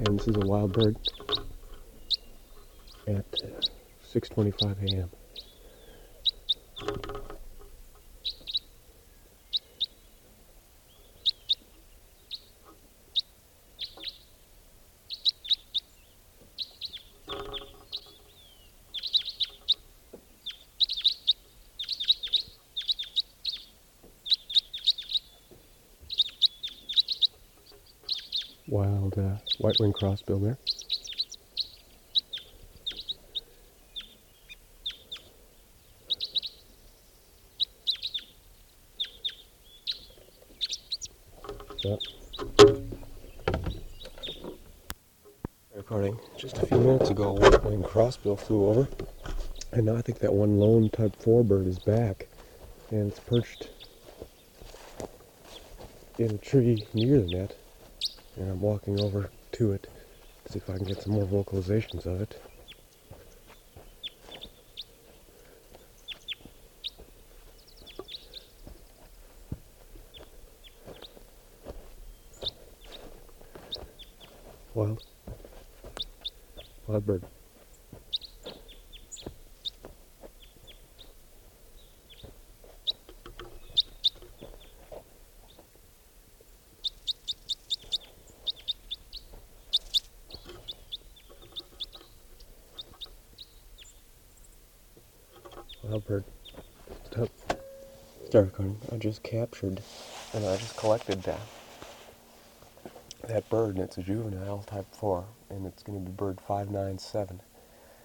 and this is a wild bird at 6:25 a.m. Wild white-winged crossbill there. Yep. Recording. Just a few minutes ago, a white-winged crossbill flew over, and now I think that one lone type 4 bird is back, and it's perched in a tree near the net, and I'm walking over to it to see if I can get some more vocalizations of it. Wild bird. Wild bird. Stop. Start recording. I just captured, and I just collected that bird, and it's a juvenile type 4, and it's going to be bird 597.